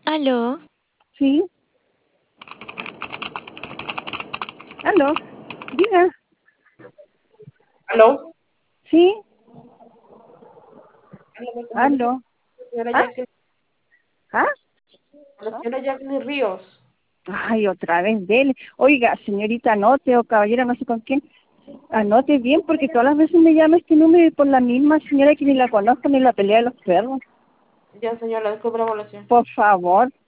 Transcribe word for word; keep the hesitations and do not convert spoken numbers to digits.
¿Aló? Sí, aló, diga, ¿Aló? sí, Aló, me comunico aló, con la señora ah, Jacqueline, ah, la señora Jacqueline Ríos. ay, otra vez dele. Oiga, señorita, anote o caballero, no sé con quién, anote bien porque todas las veces me llama este número y por la misma señora que ni la conozco ni la pelea de los perros. Ya, señora, disculpe la molestia. Por favor.